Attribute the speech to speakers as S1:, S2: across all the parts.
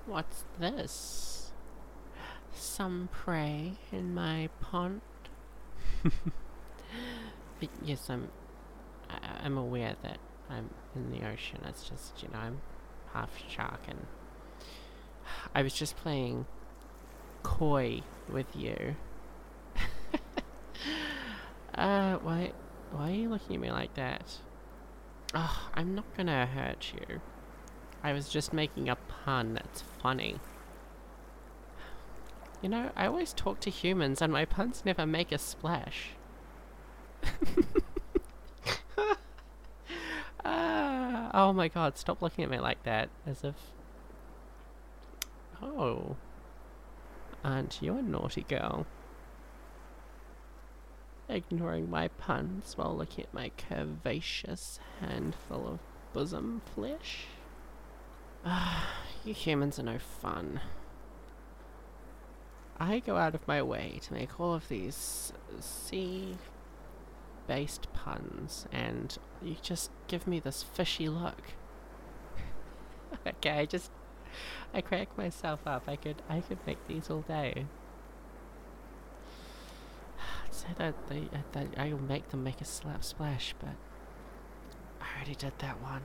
S1: What's this? Some prey in my pond? But yes, I'm aware that I'm in the ocean. It's just, I'm half shark, and I was just playing coy with you. Why are you looking at me like that? Oh, I'm not gonna hurt you. I was just making a pun that's funny. I always talk to humans and my puns never make a splash. Oh my god, stop looking at me like that. As if... Oh, aren't you a naughty girl? Ignoring my puns while looking at my curvaceous handful of bosom flesh? You humans are no fun. I go out of my way to make all of these sea-based puns, and you just give me this fishy look. Okay, I crack myself up. I could make these all day. I'd say that I will make them make a slap splash, but I already did that one.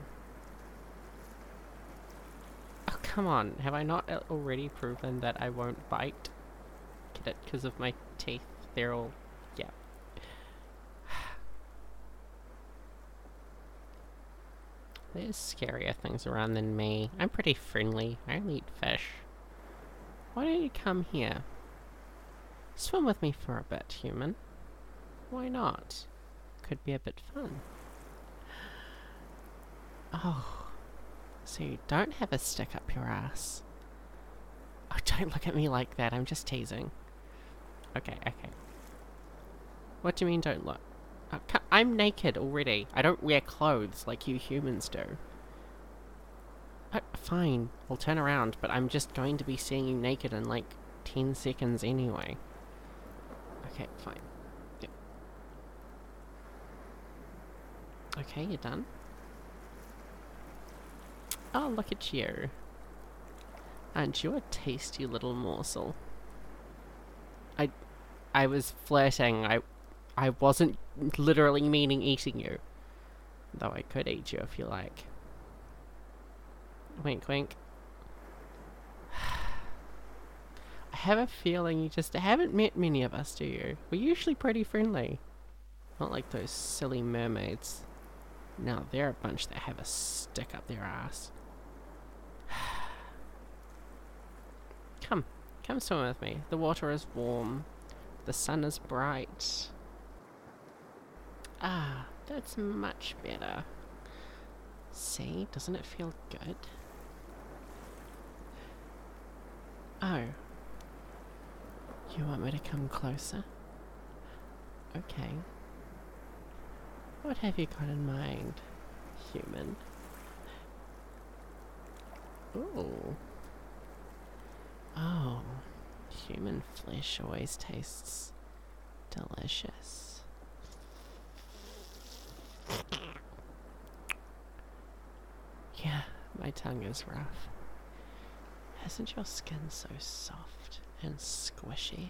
S1: Oh, come on. Have I not already proven that I won't bite? Get it? Because of my teeth. They're all... Yeah. There's scarier things around than me. I'm pretty friendly. I only eat fish. Why don't you come here? Swim with me for a bit, human. Why not? Could be a bit fun. Oh, so you don't have a stick up your ass? Oh, don't look at me like that. I'm just teasing. Okay. What do you mean don't look? Oh, I'm naked already. I don't wear clothes like you humans do. Fine, I'll turn around, but I'm just going to be seeing you naked in like 10 seconds anyway. Okay, fine. Yep. Okay, you're done. Oh, look at you. Aren't you a tasty little morsel? I was flirting. I wasn't literally meaning eating you. Though I could eat you if you like. Wink, wink. I have a feeling you just haven't met many of us, do you? We're usually pretty friendly. Not like those silly mermaids. Now they're a bunch that have a stick up their ass. Come swim with me. The water is warm. The sun is bright. Ah, that's much better. See, doesn't it feel good? Oh. You want me to come closer? Okay. What have you got in mind, human? Ooh. Oh. Human flesh always tastes delicious. Yeah, my tongue is rough. Isn't your skin so soft and squishy?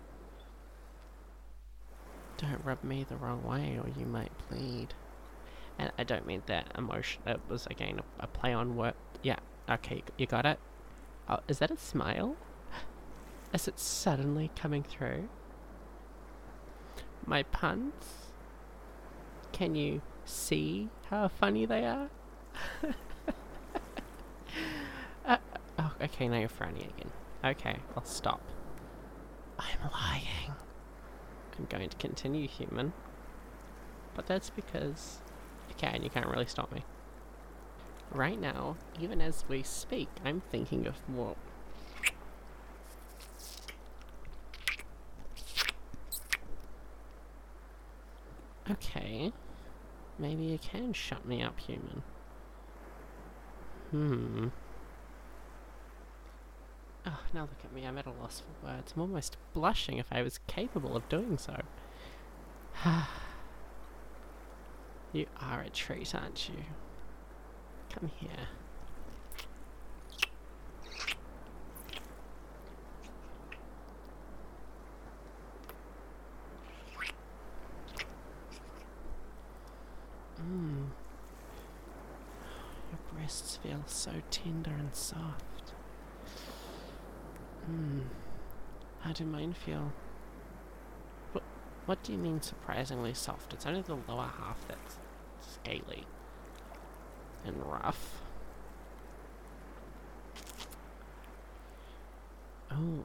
S1: Don't rub me the wrong way or you might bleed. And I don't mean that emotion. It was again a play on word. Yeah, okay, you got it? Oh, is that a smile? Is it suddenly coming through? My puns? Can you see how funny they are? Oh, okay, now you're frowning again. Okay, I'll stop. I'm lying. I'm going to continue, human. But that's because you can. You can't really stop me. Right now, even as we speak, I'm thinking of more... Okay. Maybe you can shut me up, human. Oh, now look at me. I'm at a loss for words. I'm almost blushing if I was capable of doing so. You are a treat, aren't you? Come here. breasts feel so tender and soft. How do mine feel? What do you mean surprisingly soft? It's only the lower half that's scaly and rough. Oh.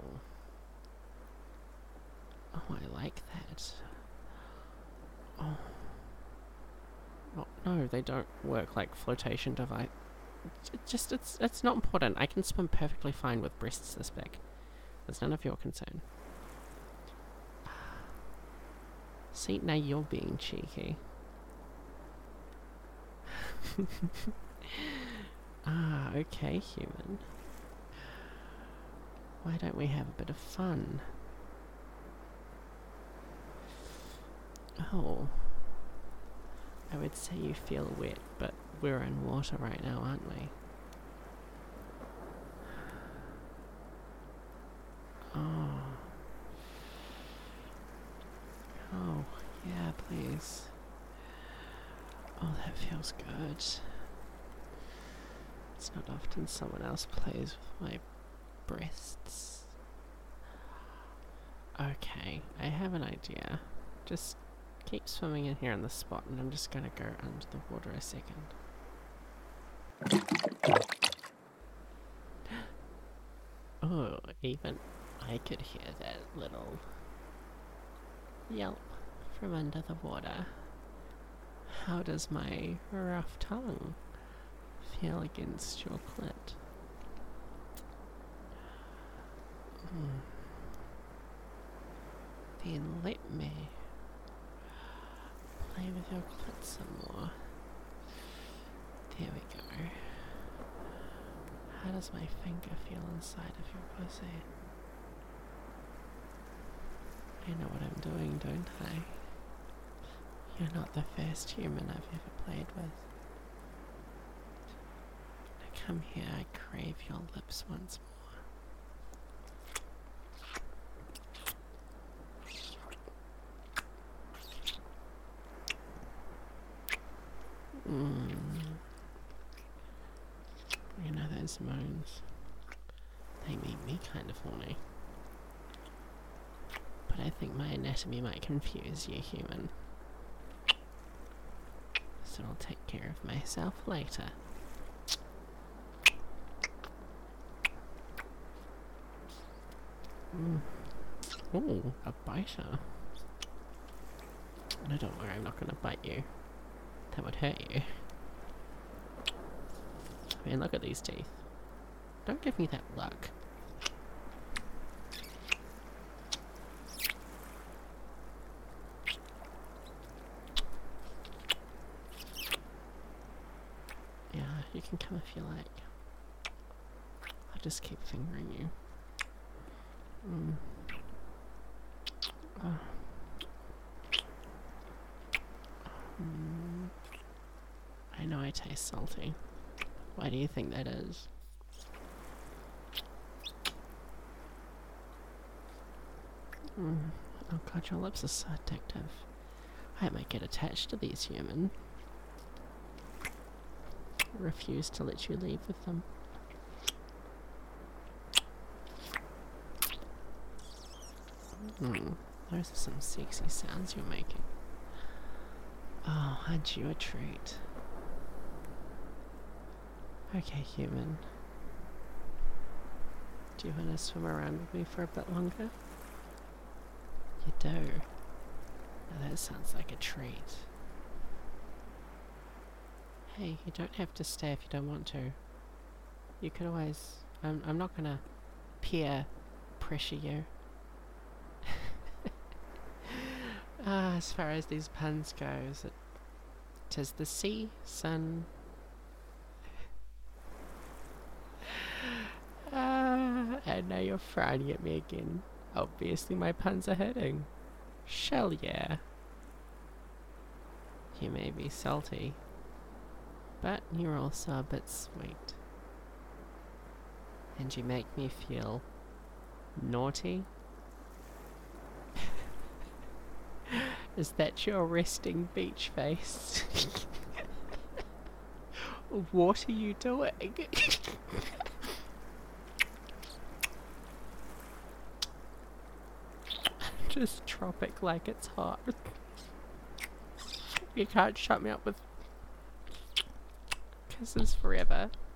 S1: Oh, I like that. Oh. Oh, no, they don't work like flotation device. It's not important. I can swim perfectly fine with breasts this big. That's none of your concern. See, now you're being cheeky. Okay, human. Why don't we have a bit of fun? Oh. I would say you feel wet, but we're in water right now, aren't we? Oh. Oh, yeah, please. Oh, that feels good. It's not often someone else plays with my breasts. Okay, I have an idea. Just keep swimming in here in the spot, and I'm just gonna go under the water a second. Oh, even I could hear that little yelp from under the water. How does my rough tongue feel against your clit? Then let me play with your clit some more. There we go. How does my finger feel inside of your pussy? I know what I'm doing, don't I? You're not the first human I've ever played with. Now come here, I crave your lips once more. You know those moans? They make me kind of horny. But I think my anatomy might confuse you, human. So I'll take care of myself later. Ooh, a biter. No, don't worry, I'm not gonna bite you. That would hurt you. I mean, look at these teeth. Don't give me that look. Yeah, you can come if you like. I'll just keep fingering you. I know I taste salty. Why do you think that is? Oh god, your lips are so addictive. I might get attached to these human. Refuse to let you leave with them. Those are some sexy sounds you're making. Oh, aren't you a treat? Okay, human. Do you want to swim around with me for a bit longer? You do? Now that sounds like a treat. Hey, you don't have to stay if you don't want to. You could always... I'm not gonna peer pressure you. As far as these puns goes, tis the sea, sun... and now you're frowning at me again. Obviously my puns are hurting. Shell yeah. You may be salty, but you're also a bit sweet. And you make me feel naughty. Is that your resting beach face? What are you doing? Just tropic like it's hot. You can't shut me up with kisses forever.